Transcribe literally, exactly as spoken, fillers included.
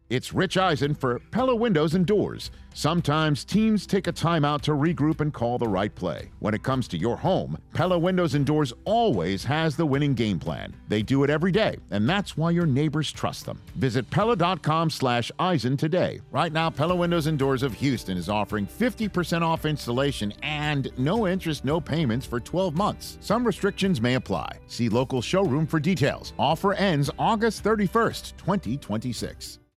It's Rich Eisen for Pella Windows and Doors. Sometimes teams take a timeout to regroup and call the right play. When it comes to your home, Pella Windows and Doors always has the winning game plan. They do it every day, and that's why your neighbors trust them. Visit Pella.com slash Eisen today. Right now, Pella Windows and Doors of Houston is offering fifty percent off installation and no interest, no payments for twelve months. Some restrictions may apply. See local showroom for details. Offer ends August thirty-first, twenty twenty-six.